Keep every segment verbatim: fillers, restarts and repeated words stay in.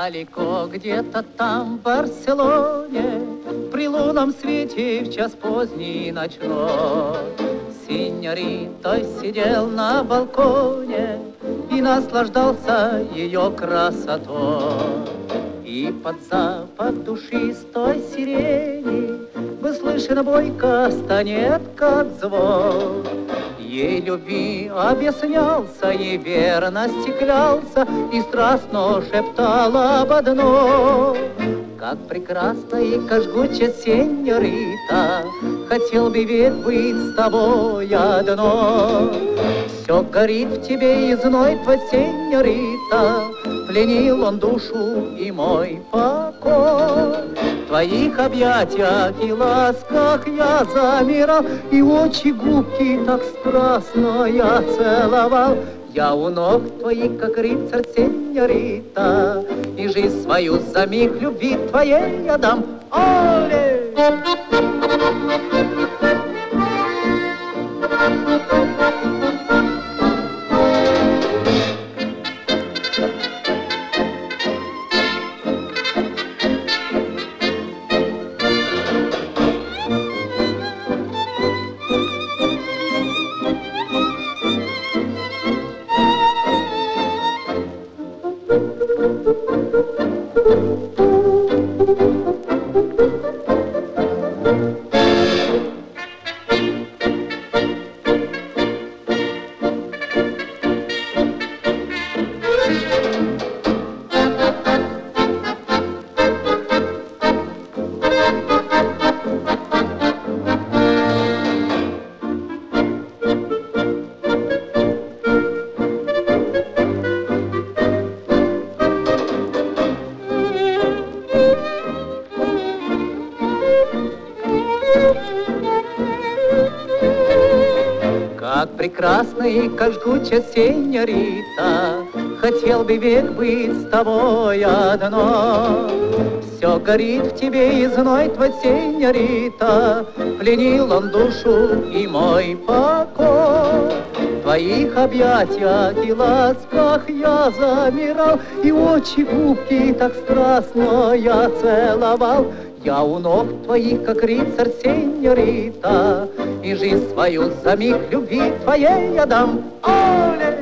Далеко где-то там, в Барселоне, при лунном свете в час поздний ночной, синьорито сидел на балконе и наслаждался ее красотой. И под запах душистой сирени был слышен бойко станет, как звон. Ей любви объяснялся, ей верности клялся и страстно шептал об одном. Как прекрасна и как жгуча, сеньорита, хотел бы ведь быть с тобой одно. Все горит в тебе и зной твой, сеньорита, пленил он душу и мой покой. В твоих объятиях и ласках я замирал, и очи губки так страстно я целовал. Я у ног твоих, как рыцарь, сеньорита, и жизнь свою за миг любви твоей я дам. Оле! Как прекрасна и как жгуча, сеньорита, хотел бы век быть с тобой одно. Все горит в тебе и зной твой, сеньорита, пленил он душу и мой покой. В твоих объятиях и ласках я замирал, и очи губки так страстно я целовал. Я у ног твоих, как рыцарь, сеньорита, и жизнь свою за миг любви твоей я дам. Оле!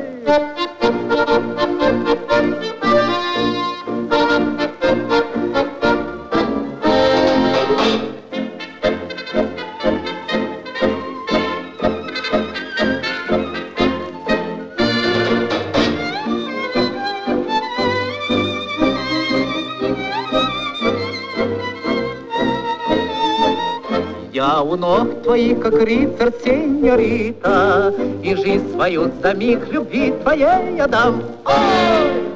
Я у ног твоих, как рыцарь, сеньорита, и жизнь свою за миг любви твоей я дам. Ой!